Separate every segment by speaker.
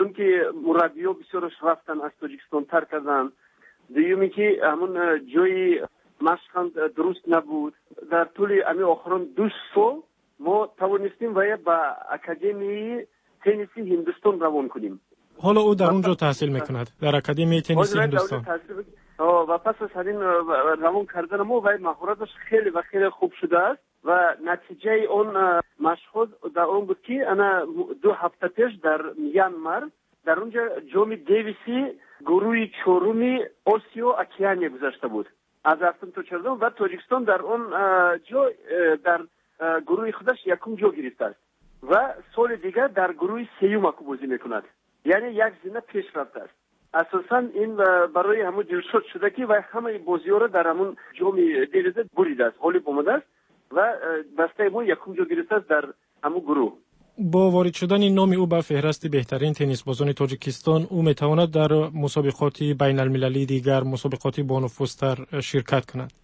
Speaker 1: چون که مربی‌ها بسیارش رفتن از تاجیکستان ترک کردن. دومی که همون جای مشق درست نبود. در طول امی آخران 2 سال ما توانستیم و با اکادمی تنیسی هندوستان روان کنیم.
Speaker 2: حالا او در اونجا تحصیل میکند، در اکادمی تنیسی هندوستان.
Speaker 1: و پس از همین روان کردن ما و مهارتش خیلی و خیلی خوب شده است و نتیجه اون مشهود در اون بود که انا 2 هفته پیش در میانمار در اونجا جام دیویسی گروه 4 آسیا اوکیانیا گذاشته بود. از رفتن تو چردم و تاجیکستان در اون جا در گروه خودش یکم جا گرفته است و سال دیگر در گروه 3 بازی میکند. یعنی یک زینه پیش رفته است. اساساً این برای همون دلشد شده که و همه بازی‌ها را در همون جام دیویسی بریده است، حالی بوده است و بسته ما یکم جا گرفته است در همون گروه.
Speaker 2: با وارد شدن نام او به فهرست بهترین تنیس بازان تاجیکستان، او میتواند در مسابقات بین المللی دیگر، مسابقات با نفوذتر شرکت کند.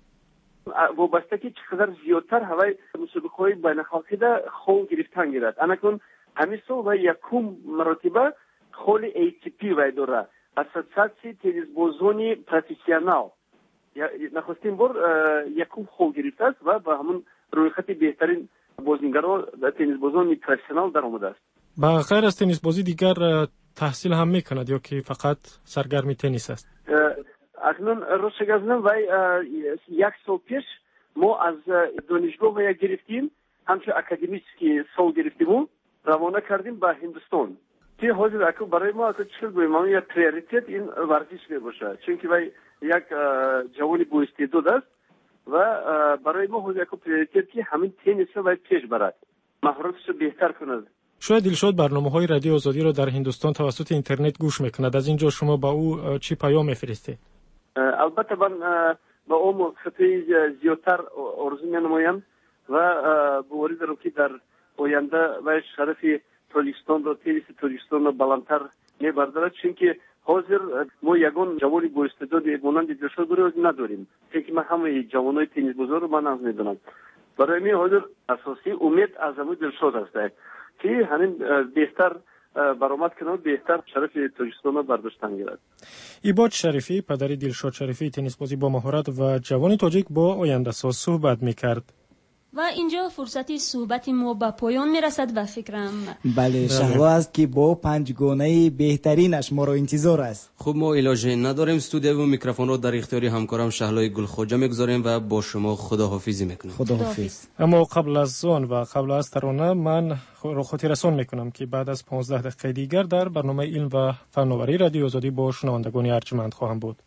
Speaker 1: وابسته که چقدر زیادتر هوای مسابقات بین المللی را خون گرفتن گیرد. انکن همیشه و یکم مرتبه خول ATP و داره. اساساسی تنیس بازانی پروفسیونال. نخستین بار یکم خول گرفته است و با همون رویخط بهترین بازیگران در تنیس بازان پروفسیونال در آمده است.
Speaker 2: با غیر از تنیس بازی دیگر تحصیل هم میکند یا که فقط سرگرمی تنیس است؟
Speaker 1: اکنون روشگازنم و 1 سال پیش ما از دانشگاه و گرفتیم، همچون اکادمیسکی سال گرفتیم و روانه کردیم به هندوستان. که حاضر اکو برای ما اکو چیز گویم ما یک پریوریتیت این ورزش می باشه، چون که یک جوانی با استعداد است و برای ما حاضر اکو پریوریتیت که همین تنیس رو پیش برد، مهارتش رو بهتر کند.
Speaker 2: شاید دلشاد برنامه‌های رادیو آزادی رو در هندوستان توسط اینترنت گوش میکند. از اینجا شما با او چی پیام میفرستید؟
Speaker 1: البته من با او خطی زیادتر آرزو می‌نمایم و باوری دارم که در آینده و شرف تاجیکستان رو تنیس تاجیکستان رو بلندتر میبردارد، چون که حاضر ما یگان جوانی با استعداد مانند دلشاد رو نداریم، چون که من همه جوانای تنیس بازار رو من از میدونم. برای من حاضر اساسی امید از همون دلشاد است که همین بهتر برآمد کنه، بهتر شرف تاجیکستان رو برداشتن گیرد.
Speaker 2: ایباد شریفی، پدر دلشاد شریفی، تنیس بازی با مهارت و جوان تاجیک، با آینده ساز صحبت میکرد.
Speaker 3: و اینجا فرصتی صحبت ما به پایان میرسد و فکرم
Speaker 4: بله شهلا است که با 5 گونه بهترینش ما رو انتظار است.
Speaker 5: خب ما علاجی نداریم، استودیو و میکروفون رو در اختیار همکارم شهلای گلخوجه میگذاریم و با شما خداحافظی میکنیم.
Speaker 4: خداحافظ.
Speaker 2: اما قبل از آن و قبل از ترانه من خاطر رسان میکنم که بعد از 15 دقیقه دیگر در برنامه علم و فناوری رادیو آزادی با شنوندگان ارجمند خواهم بود.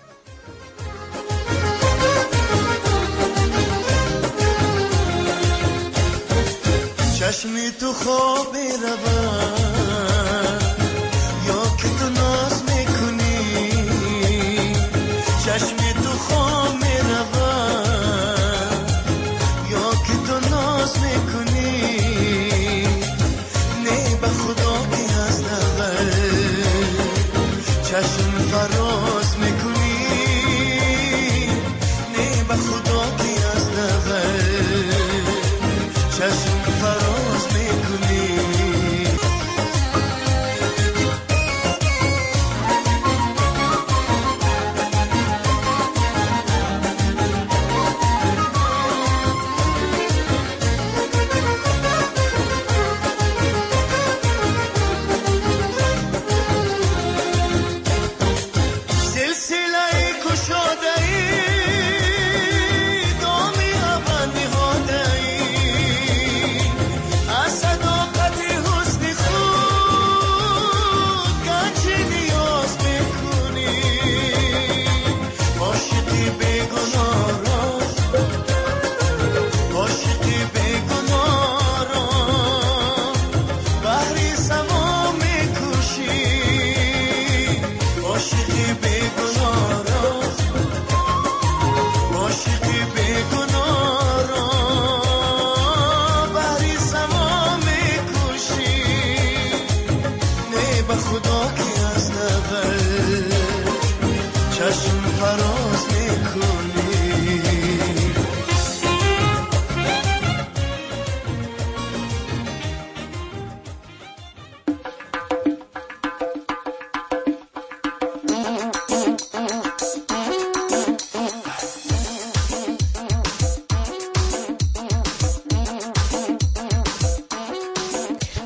Speaker 6: چشمی تو خواب می‌رود یا که تو ناز میکنی، چشمی تو خواب می‌رود یا که تو ناز میکنی، نه به خدا که از اول چشم فراز میکنی، نه به خدا که از اول چشم فراز میکنی.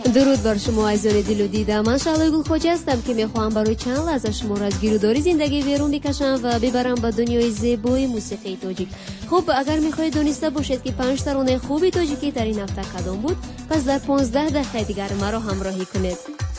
Speaker 7: درود بر شما عزیزان دل و دیده. من شعله گلخوجه هستم که میخواهم برای چند لحظه شما را از گیروداری زندگی بیرون بکشم و ببرم به دنیای زیبای موسیقی تاجیک. خب اگر میخواهید دانسته باشید که 5 ترانه خوبی تاجیکی در این هفته کدام بود، پس در 15 دقیقه دیگر مرا همراهی کنید.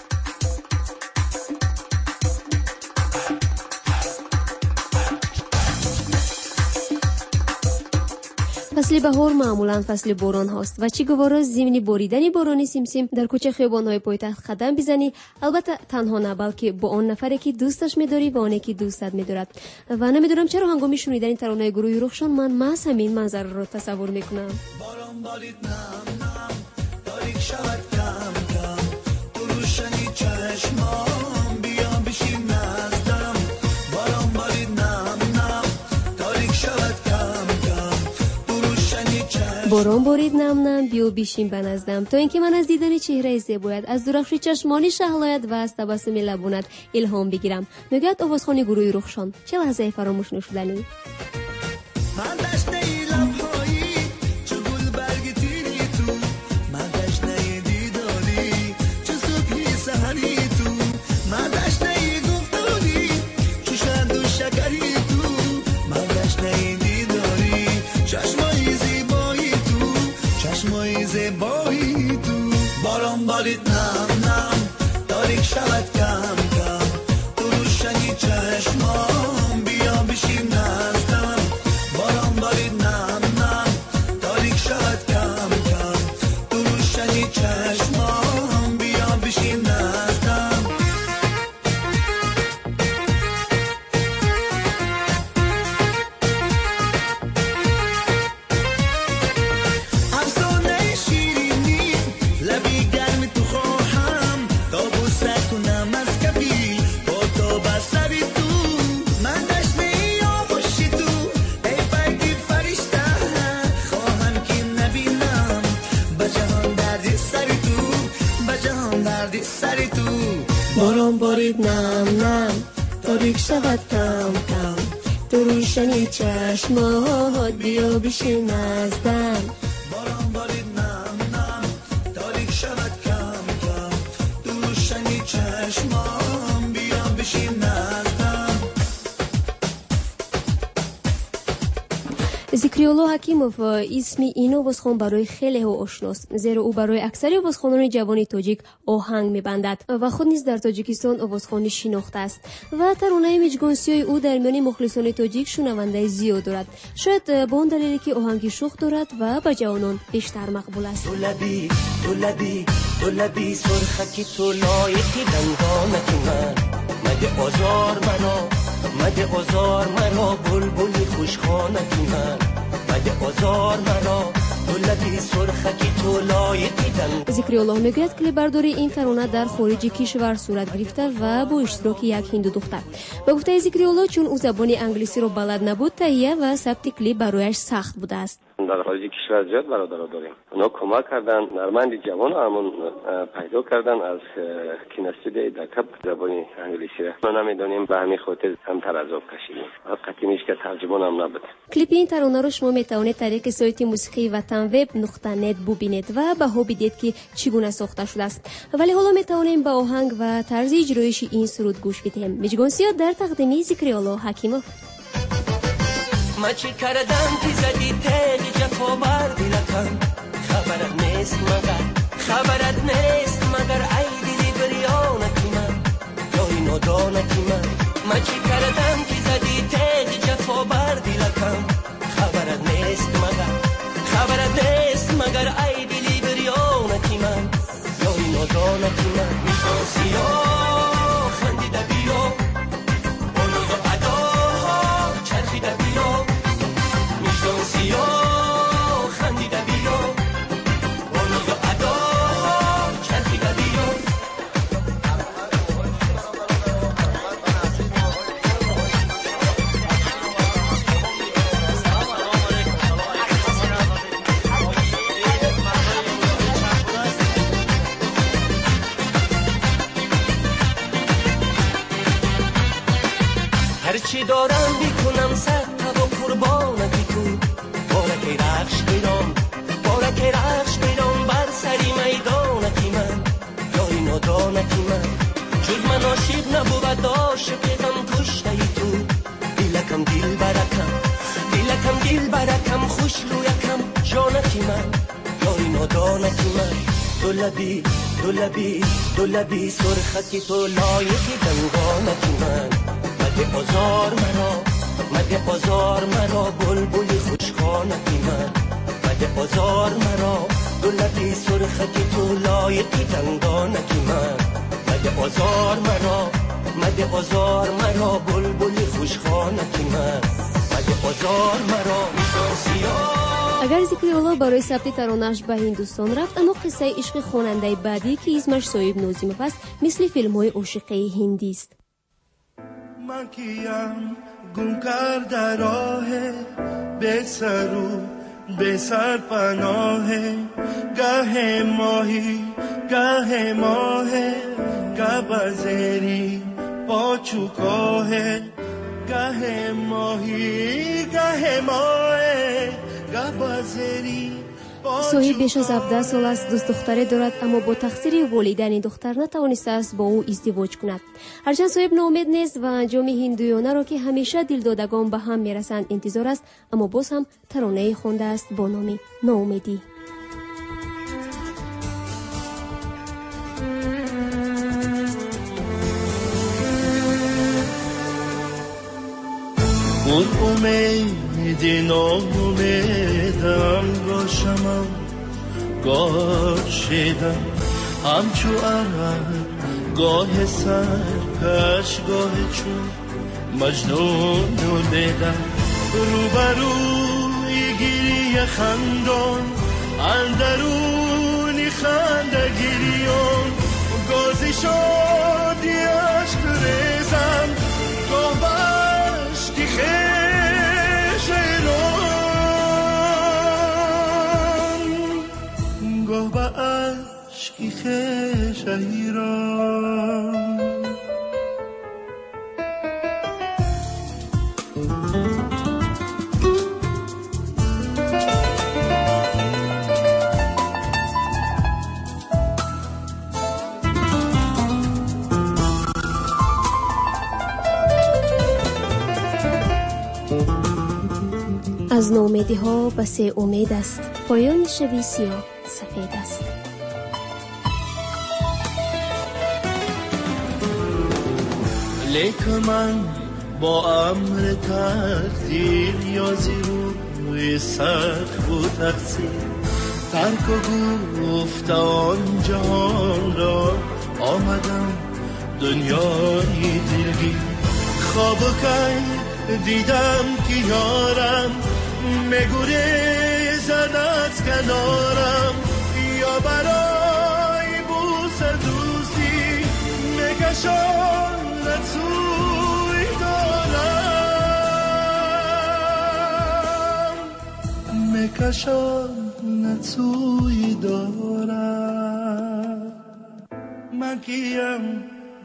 Speaker 7: فصل بهار معمولا فصل باران هاست و چه گوارا ضمن باریدن باران سیمسیم در کوچه خیابان‌های پایتخت قدم بزنی، البته تنها نه بلکه با آن نفری که دوستش می‌داری و آنی که دوستت می‌دارد. و نمی‌دونم چرا هنگامی شنیدن این ترانه گروه رخشان من همین منظر را تصور می‌کنم.
Speaker 6: باران بارید نم نم تاریک شود کم کم تو روشنی چشمام بیا بشین نزدم. باران بارید نم نم تاریک شود کم کم تو روشنی چشمام.
Speaker 7: باران بارید نم نم بیا بشین بنزدم تا اینکه من از دیدن چهره زیبایت، از درخش چشمانی شهلایت و از تبسم لبونت الهام بگیرم. نگات آوازخوانی گروه رخشان. چه لحظه فراموش نشدنی.
Speaker 6: من دشته لب‌هایی چه گل برگ تیری تو، من دشته دیداری چه صبحی سحری تو، من دشته گفتاری چه شد و شکری تو، من دشته دیداری چشمای زیبایی تو، چشمای زیبایی تو. باران بارید نم نم تاریک شود کم کم تو روشنی چشمام بیا بشین نزدم. باران بارید نم نم تاریک شود کم کم تو روشنی چشمام بیا بشین نزدم. افسانه شیرینی لبی گرم تو خواهم تا بوسه کنم از کفی تا بسری تو. من دشته آغوشی تو ای برگی فرشته خواهم که نبینم بجهان دردی سری تو، بجهان دردی سری تو.
Speaker 7: باران بارید نم نم تاریک شود کم کم تو روشنی چشمات بیا بشین نزدم.
Speaker 6: باران بارید نم نم تاریک شود کم کم تو روشنی چشمام بیا بشین نزدم.
Speaker 7: ذکریالله حکیموف اسم این آوازخوان برای خیلی ها آشناست، زیرا او برای اکثر آوازخوانان جوان تاجیک آهنگ میبندد و خود نیز در تاجیکستان آوازخوانی شناخته است و ترانه مجگانسی او در میان مخلصان تاجیک شنونده زیاد دارد. شاید با اون دلیلی که آهنگی شوخ دارد و به جوانان بیشتر مقبول است.
Speaker 8: تو لبی سرخکی تو لایقی دندانکی من، مده آزار مرا بلبلی خوشخانکی من، مده آزار مرا تو لبی سرخکی تو لایقی دندانکی.
Speaker 7: ذکریالله میگوید کلیپ برداری این ترانه در خارج کشور صورت گرفته و با اشتراک یک هندو دختر. به گفته ذکریالله چون او زبان انگلیسی را بلد نبود، تهیه و ثبت کلیپ برایش سخت بوده است.
Speaker 9: در خارج کشور زیاد برادرها داریم، اونا کمک کردن، نرمند جوان همون پیدا کردن از کینستودیوی دکب زبان انگلیسی را. ما نمیدونیم به همین خاطر هم تر عذاب کشیدیم. حقیقتی نیست که ترجمان هم نبود.
Speaker 7: کلیپ این ترانه رو شما میتوانید طریق سایت موسیقی watanweb.net ببینید و بها بدید که چگونه ساخته شده است. ولی حالا میتوانیم به آهنگ و طرز اجرایش این سرود گوش بدیم. مجگانسیات در تقدیم ذکریالله حکیموف.
Speaker 8: ما چی کردم که زدی تیغ جفا بردی لکن، خبرت نیست مگر ای دلی بریانکی من یا این نادانکی من. ما چی کردم که زدی تیغ جفا بردی لکن، خبرت نیست مگر ای دلی بریانکی من یا این نادانکی من. میشناسی یا خندیده بیا بلوز و عداها چرخیده بیا، میشناسی یا خندیده بیا بلوز و عداها چرخیده بیا. هرچی دارم بیکنم صد تا قربانکی تو. بارک رخش بیرام بر سری میدانکی من، جانکی من جز من عاشق نبود عاشقم کشته ای تو دیلکم دیل برکم خوش رویکم جانکی من یاری نادانکی من دو لبی سرخکی تو لایقی دنگانکی من مده آزار مرا بلبلی خوشخانکی من مده آزار مرا دو لبی سرخکی تو لایقی دنگانکی من مده آزار مرا بلبلی خوشخانکی من مده آزار مرا
Speaker 7: агар зикри оло барои сабти таронааш ба ҳиндустон рафт, аммо қиссаи ишқи хонандаи баъдӣ ки исмаш Соиб Нозимов аст мисли филмҳои ошиқии ҳиндист.
Speaker 6: من کیم گم کرده راه به سر و به سر پناه گه ماهی گه بزری با چوکاه گه ماهی گه گه بزری
Speaker 7: соҳиб беш аз 17 сол аст, дӯстдухтаре дорад, аммо бо тақсири волидайни духтар натавонистааст бо ӯ издивоҷ кунад. ҳарчанд соҳиб ноумед нест ва анҷоми ҳиндуёнаро ки ҳамеша дилдодагон ба ҳам мерасанд интизор аст, аммо боз ҳам таронае хондааст бо номи ноумедӣ.
Speaker 6: امیدی ناامیدم گاشمم گاشیدم همچو عرق گاه سرکش گاه چون مجنون رو دیدم روبروی گیری خندان اندرونی خنده گیریان گازی شادی عشق ریزم گاه بشتی خیش ایران گاه با عشقی خیش ایران
Speaker 7: از نومیدی ها به سه امید است, پایان شبی سیاه سفید است.
Speaker 6: لیکن من با امر تقدیر یازی روی سقف و تقصیر ترک و گفت آن جهان را آمدم دنیای دلگیر خواب کرد دیدم که یارم میگریزد از کنارم یا برای بوس دوستی میکشاند سوی دارم میکشاند سوی دارم من کیم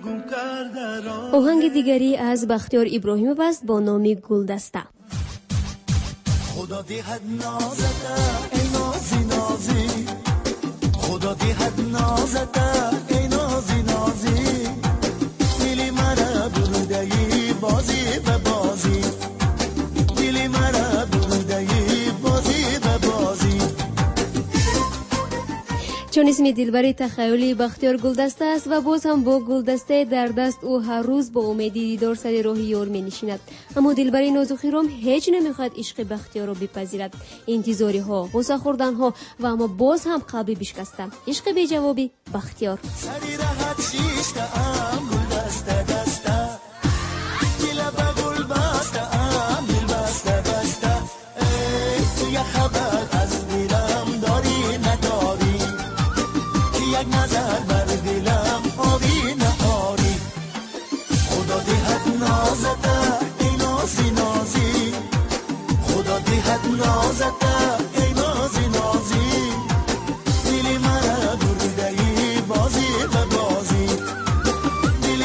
Speaker 7: آهنگ دیگری از بختیار ابراهیمov است با نام گلدسته.
Speaker 6: خدا دهد نازته ای نازی نازی خدا دهد نازته ای نازی نازی دلی مرا بردهی بازی به بازی دلی مرا بردهی بازی به بازی.
Speaker 7: چون اسم دلبری تخیلی بختیار گلدسته است و باز هم با گلدسته در دست او هر روز با امیدی دیدار سر راه یار می نشیند. اما دلبری نازوخیرام هیچ نمیخواد عشق بختیار را بپذیرد. انتظاری ها، غصه خوردن ها و اما باز هم قلبی بشکسته. عشق بی جوابی بختیار.
Speaker 6: سری راحت شیشته ام گلدسته دسته دل با گل بسته ام دل بسته بسته ای تو یه خبر از دلم داری نداری یک نظر بر دلم آبی نهاری خدا دهد نازته ای نازی نازی خدا دهد نازته ای نازی نازی دلی مرا بردهی بازی به بازی دلی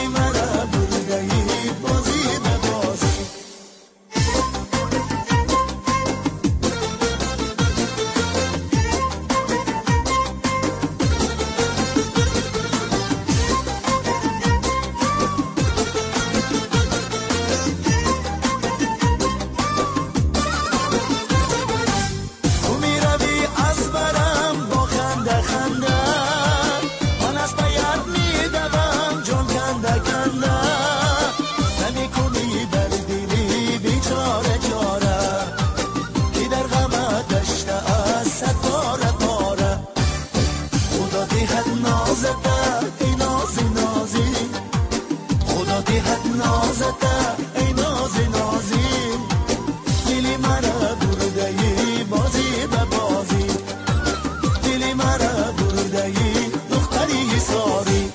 Speaker 6: دیحت نازتا ای ناز نازی دلی مرا بردهی بازی به بازی دلی مرا بردهی دختری حسابی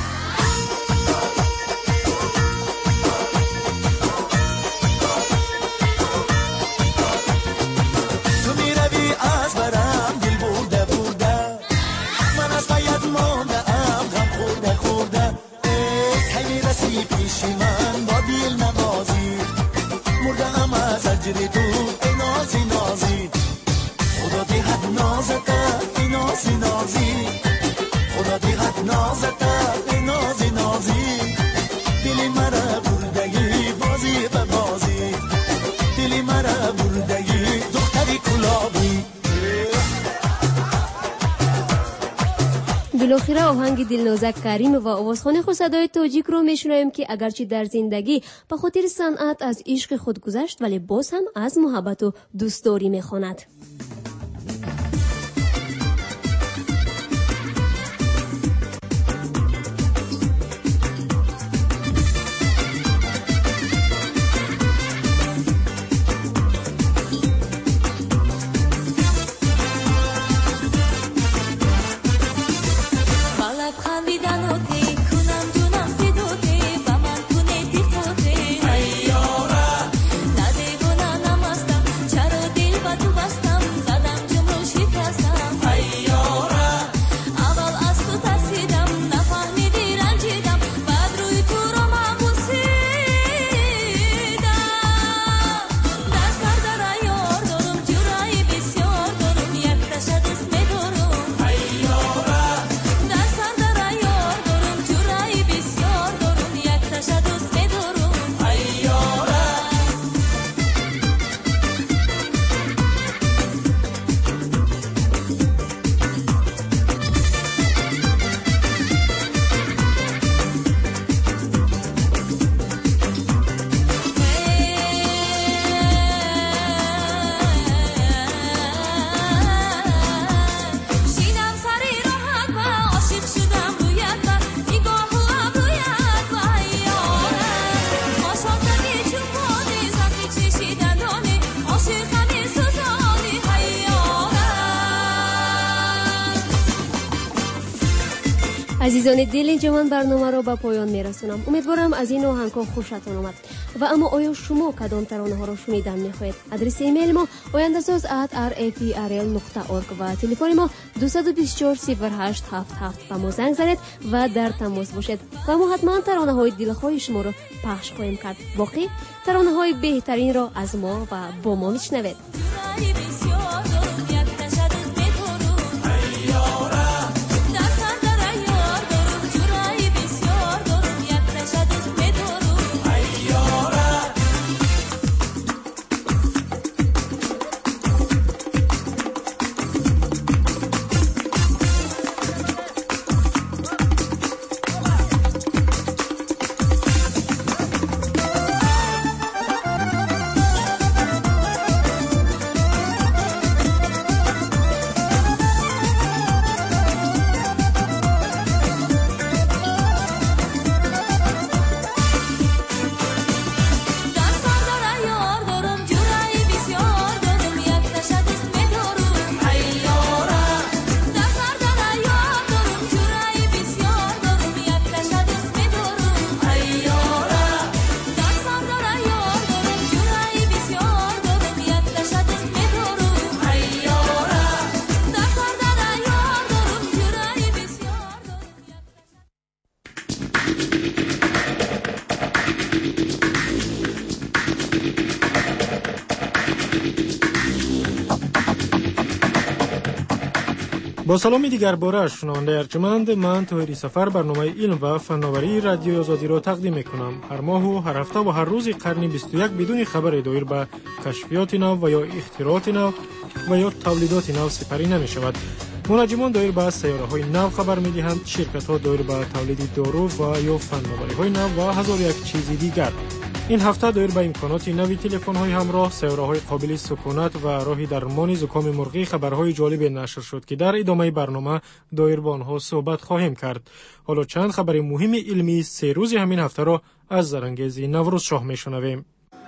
Speaker 6: تو میروی از برم دل برده برده من از باید مانده ام غم خورده خورده کی میرسی پیش من با دل نوازی مرده ام از اجر تو ای نازی نازی خدا دیحت نازتا ای نازی نازی خدا دیحت نازتا ای نازی نازی دلی مرا بردگی بازی به بازی دلی مرا بردگی دختری کلابی.
Speaker 7: بالاخره آهنگ دلنازک کریم و آوازخوان خود صدای تاجیک رو میشنویم که اگرچه در زندگی به خاطر صنعت از عشق خود گذشت ولی باز هم از محبت و دوستداری میخواند. عزیزان دل جوان برنامه را به پایان میرسونم. امیدوارم از این آهنگ‌ها خوشتون آمد. و اما آیا شما کدام ترانه ها را شنیدن میخواهید؟ آدرس ایمیل ما oyandasaz@rfrl.org و تلفن ما 224 08 77 با ما زنگ زنید و در تماس باشید و ما حتما ترانه های دلخواه شما را پخش خواهیم کرد. باقی ترانه های بهترین را از ما و با ما میشنوید.
Speaker 2: با سلامی دیگر باره شنونده ارجمند، من طاهری سفر برنامه علم و فناوری رادیو آزادی را تقدیم میکنم. هر ماه و هر هفته و هر روز قرن 21 بدون خبر دایر به کشفیات نو و یا اختراعات نو و یا تولیدات نو سپری نمی شود. منجمان دایر به سیاره های نو خبر می دهند، شرکت ها دایر به تولید دارو و یا فناوری های نو و هزار یک چیزی دیگر. این هفته دایر به امکانات نوی تلفن‌های همراه، سیاره‌های قابل سکونت و راهی درمان زکام مرغی خبرهای جالب نشر شد که در ادامه برنامه دایر به آنها صحبت خواهیم کرد. حالا چند خبر مهم علمی 3 روز همین هفته را از زرانگیز نوروز شاه میشنویم.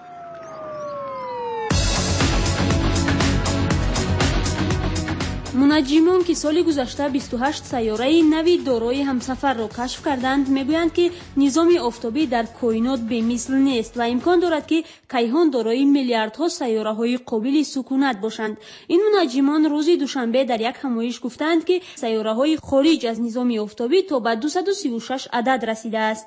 Speaker 3: منجمون که سال گذشته 28 سیاره نوی دارای همسفر را کشف کردند میگویند که نظام آفتابی در کائنات بی‌مثل نیست و امکان دارد که کیهان دارای میلیاردها سیاره های قابل سکونت باشند. این منجمان روز دوشنبه در یک همایش گفتند که سیاره های خارج از نظام آفتابی تا به 236 عدد رسیده است.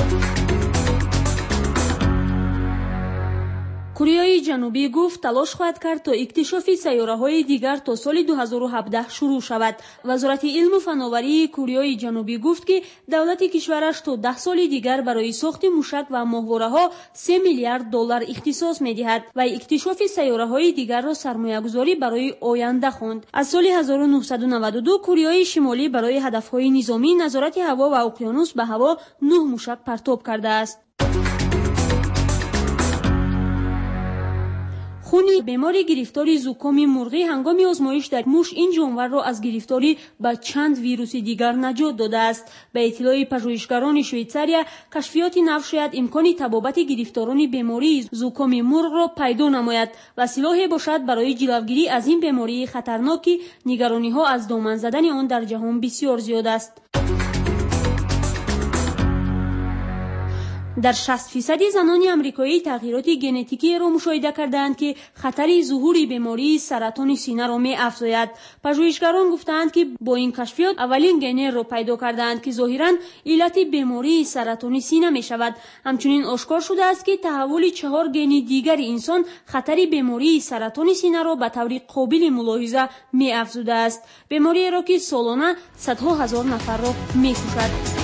Speaker 3: کره جنوبی گفت تلاش خواهد کرد تا اکتشاف سیاره‌های دیگر تا سال 2017 شروع شود. وزارت علم و فناوری کره جنوبی گفت که دولت کشورش تا 10 سال دیگر برای ساخت موشک و ماهواره‌ها 3 میلیارد دلار اختصاص می‌دهد و اکتشاف سیاره‌های دیگر را سرمایه‌گذاری برای آینده خواند. از سال 1992 کره شمالی برای هدف‌های نظامی نظارت هوا و اقیانوس به هوا 9 موشک پرتاب کرده است. خونی بیماری گرفتاری زکام مرغی هنگام آزمایش در موش این جانور را از گرفتاری به چند ویروس دیگر نجات داده است. به اطلاع پژوهشگران شویتزاریا کشفیات نو شاید امکان تبابت گرفتاران بیماری زکام مرغ را پیدا نماید و سلاحی باشد برای جلوگیری از این بیماری خطرناک که نگرانی‌ها از دامن زدن آن در جهان بسیار زیاد است. در 60% زنان آمریکایی تغییرات ژنتیکی را مشاهده کردند که خطر ظهور بیماری سرطان سینه را می‌افزاید. پژوهشگران گفتند که با این کشفیات اولین ژن را پیدا کردند که ظاهراً علت بیماری سرطان سینه می‌شود. همچنین آشکار شده است که تحول 4 ژن دیگر انسان خطر بیماری سرطان سینه را به طور قابل ملاحظه می‌افزوده است. بیماری را که سالانه صدها هزار نفر را می‌کشد.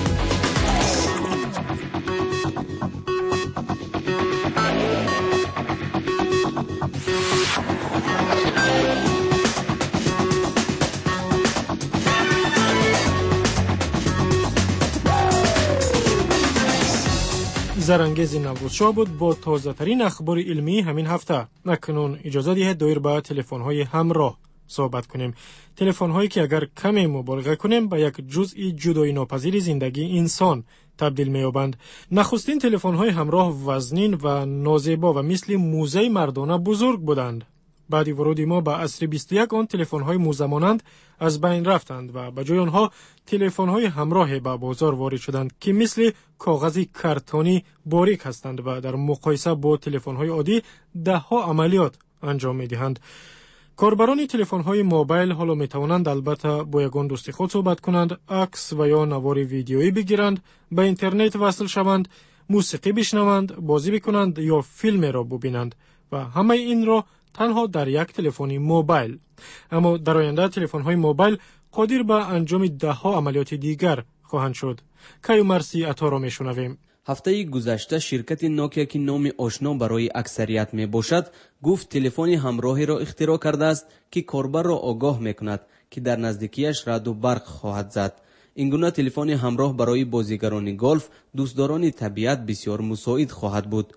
Speaker 2: زرانگیز نوروز شاه بود با تازه ترین اخبار علمی همین هفته. اکنون اجازه دهید دایر به تلفن های همراه صحبت کنیم. تلفن هایی که اگر کمی مبالغه کنیم به یک جزئی جدایی ناپذیر زندگی انسان تبدیل می‌یابند. نخستین تلفن های همراه وزنین و نازیبا و مثل موزه مردانه بزرگ بودند. بعد ورود ما به عصر 21 آن تلفن های موزه مانند از بین رفتند و به جای آنها تلفن های همراه به بازار وارد شدند که مثل کاغذ کرتونی باریک هستند و در مقایسه با تلفن های عادی ده‌ها عملیات انجام می‌دهند. کاربران تلفن های موبایل حالا می توانند البته با یگان دوست خود صحبت کنند، عکس و یا نوار ویدیویی بگیرند، به اینترنت وصل شوند، موسیقی بشنوند، بازی بکنند یا فیلم را ببینند و همه این را تنها در یک تلفن موبایل. اما در آینده تلفن های موبایل قادر به انجام ده‌ها عملیات دیگر خواهند شد. کیو مرسی عطا را میشنویم.
Speaker 5: هفته گذشته شرکت نوکیا که نام آشنا برای اکثریت می باشد گفت تلفن همراهی را اختراع کرده است که کاربر را آگاه می کند که در نزدیکیش رعد و برق خواهد زد. این گونه تلفن همراه برای بازیگران گلف، دوستداران طبیعت بسیار مساعد خواهد بود.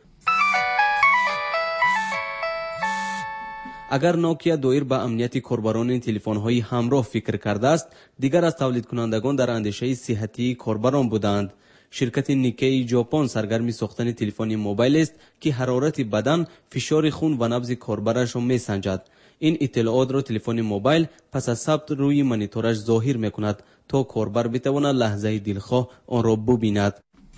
Speaker 5: اگر نوکیا دایر به امنیت کاربران تلفن‌های همراه فکر کرده است، دیگر از تولید کنندگان در اندیشه صحتی کاربران بودند. شرکت نیکی ژاپن سرگرم ساختن تلفن موبایل است که حرارت بدن، فشار خون و نبض کاربرش را می‌سنجد. این اطلاعات را تلفن موبایل پس از ثبت روی مانیتورش ظاهر می‌کند تا کاربر بتواند لحظه دلخواه آن را ببیند.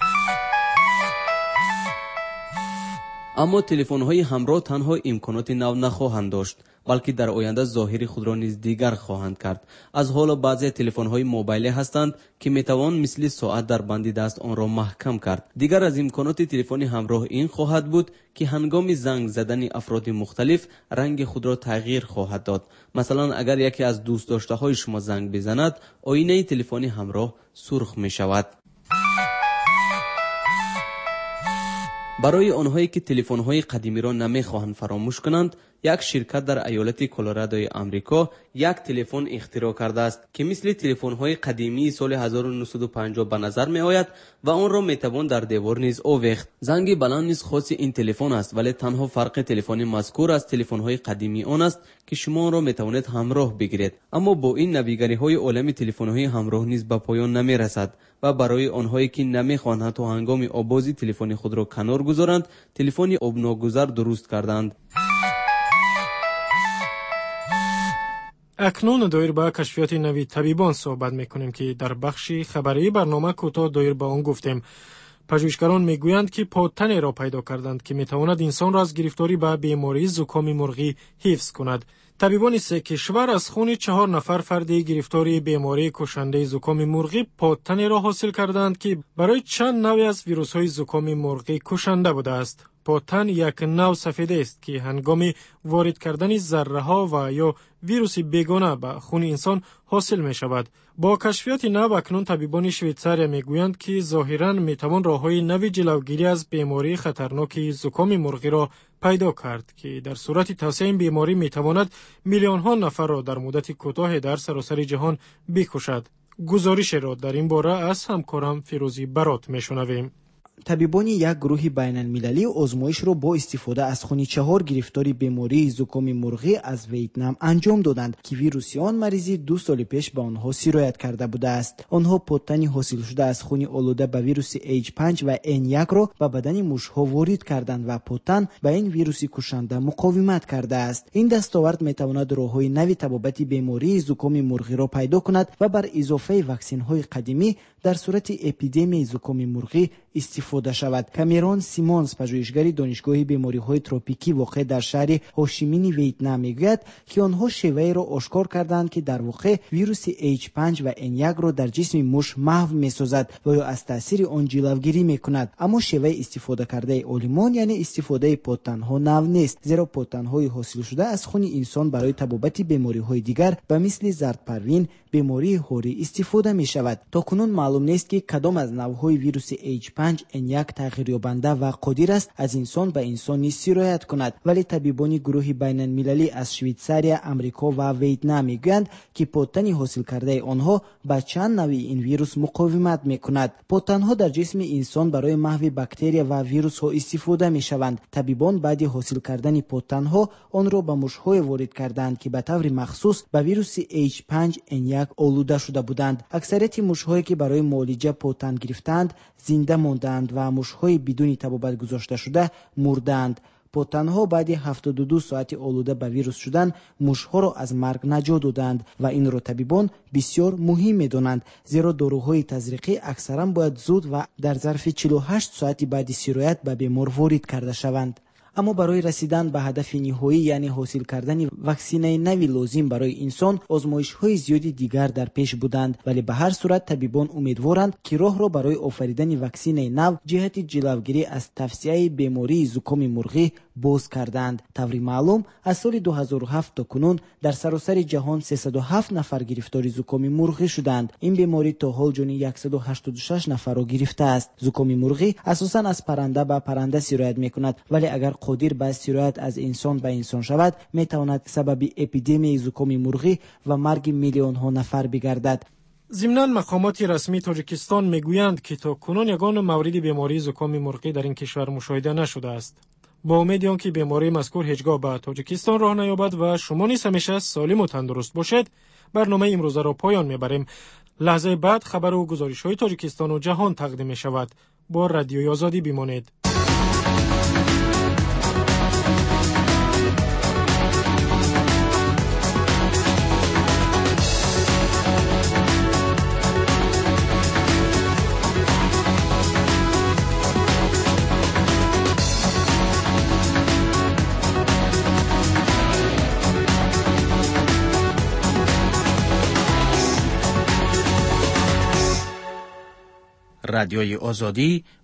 Speaker 5: اما تلفن‌های همراه تنها امکانات نو نخواهند داشت، بلکه در آینده ظاهر خود را نیز دیگر خواهند کرد. از حالا بعضی تلفن‌های موبایلی هستند که میتوان مثل ساعت در بند دست آن را محکم کرد. دیگر از امکانات تلفن همراه این خواهد بود که هنگام زنگ زدن افراد مختلف رنگ خود را تغییر خواهد داد. مثلا اگر یکی از دوست داشته‌های شما زنگ بزند، آینه تلفن همراه سرخ می شود. برای آنهایی که تلفن‌های قدیمی را نمی‌خواهند فراموش کنند، یک شرکت در ایالت کلرادوی آمریکا یک تلفن اختراع کرده است که مثل تلفن‌های قدیمی سال 1950 به نظر می‌آید و آن را می‌توان در دیوار نیز آویخت. زنگ بلند نیز خاص این تلفن است، ولی تنها فرق تلفن مذکور از تلفن‌های قدیمی آن است که شما آن را می‌توانید همراه بگیرید. اما با این نویگری‌های عالمی تلفن‌های همراه نیز به پایان نمی‌رسد و برای آنهایی که نمی‌خواهند حتی هنگام آبازی تلفن خود را کنار گذارند، تلفن آبناگذر درست کردند.
Speaker 2: اکنون دایر به کشفیات نوی طبیبان صحبت میکنیم که در بخش خبری برنامه کوتاه دایر به آن گفتیم. پژوهشگران میگویند که پادتنی را پیدا کردند که میتواند انسان را از گرفتاری به بیماری زکام مرغی حفظ کند. طبیبان 3 کشور از خون 4 نفر فرد گرفتاری بیماری کشنده زکام مرغی پادتنی را حاصل کردند که برای چند نوع از ویروس های زکام مرغی کشنده بوده است. پادتن یک نوع سفیده است که هنگام وارد کردن ذره ها و یا ویروس بیگانه به خون انسان حاصل می شود. با کشفیات نو اکنون طبیبان شویتزاریا می گویند که ظاهراً می توان راه‌های نوی جلوگیری از بیماری خطرناک زکام مرغی را پیدا کرد که در صورت توسعه این بیماری می تواند میلیون ها نفر را در مدت کوتاه در سراسر جهان بکشد. گزارش را در این باره از همکارم فیروزی برات می شنویم.
Speaker 4: طبیبان یک گروه بین المللی آزمایش را با استفاده از خون 4 گرفتاری بیماری زکام مرغی از ویتنام انجام دادند که ویروس آن مریضی 2 سال پیش به آنها سرایت کرده بوده است. آنها پادتنی حاصل شده از خون آلوده به ویروس H5 و N1 را به بدن موشها وارد کردند و پادتن به این ویروس کشنده مقاومت کرده است. این دستاورد میتواند راه‌های نوی تبابت بیماری زکام مرغی را پیدا کند و بر اضافه واکسن های قدیمی در صورت اپیدمی زکام مرغی استفاده شود. کامیرون سیمونز، پژوهشگر دانشگاه بیماری‌های تروپیکی واقع در شهر هوشیمین ویتنام، میگوید که آنها شیوه‌ای را آشکار کردند که در واقع ویروس H5 و N1 را در جسم موش محو می‌سازد و یا از تاثیر آن جلوگیری می‌کند. اما شیوه استفاده کرده عالمان یعنی استفاده پادتن‌ها نو نیست، زیرا پادتن‌های حاصل شده از خون انسان برای تبابت بیماری‌های دیگر به مثل زردپروین، بیماری هوری استفاده می‌شود. تاکنون معلوم نیست که کدام از نوع‌های ویروس H5 N1 تغییریابنده و قادر است از انسان به انسان نیز سرایت کند، ولی طبیبان گروه بین المللی از شویتزاریا، آمریکا و ویتنام میگویند که پادتنی حاصل کرده آنها به چند نوع این ویروس مقاومت میکند. پادتن‌ها در جسم انسان برای محو باکتری و ویروس ها استفاده میشوند. طبیبان بعد حاصل کردن پادتن‌ها آن را به موش‌های وارد کردند که به طور مخصوص به ویروس H5 N1 آلوده شده بودند. اکثریت موش‌هایی که برای معالجه پادتن گرفتند زنده ماندند و موش‌های بدون تبابت گذاشته شده مردند. پادتن‌ها بعد 72 ساعت آلوده به ویروس شدن موش‌ها را از مرگ نجات دادند و این را طبیبان بسیار مهم می‌دانند، زیرا داروهای تزریقی اکثرا باید زود و در ظرف 48 ساعت بعد سرایت به بیمار وارد کرده شوند. اما برای رسیدن به هدف نهایی یعنی حاصل کردن واکسینه نوی لازم برای انسان آزمایش‌های زیادی دیگر در پیش بودند، ولی به هر صورت طبیبان امیدوارند که راه را برای آفریدن واکسینه نو جهت جلوگیری از توسعه بیماری زکام مرغی باز کردند. طوری معلوم از سال 2007 تا کنون در سراسر جهان 307 نفر گرفتار زکام مرغی شدند. این بیماری تا حال جان 186 نفر را گرفته است. زکام مرغی اساساً از پرنده به پرنده سرایت می‌کند، ولی اگر قادر به سرایت از انسان به انسان شود میتواند سبب اپیدمی زکام مرغی و مرگ میلیون ها نفر بگردد.
Speaker 2: ضمناً مقامات رسمی تاجیکستان میگویند که تا کنون یگان مورد بیماری زکام مرغی در این کشور مشاهده نشده است. با امید آنکه بیماری مذکور هیچگاه به تاجیکستان راه نیابد و شما نیز همیشه سالم و تندرست باشید، برنامه امروز را پایان میبریم. لحظه بعد خبر و گزارش‌های تاجیکستان و جهان تقدیم می‌شود. با رادیوی آزادی بمانید.
Speaker 10: رادیوی آزادی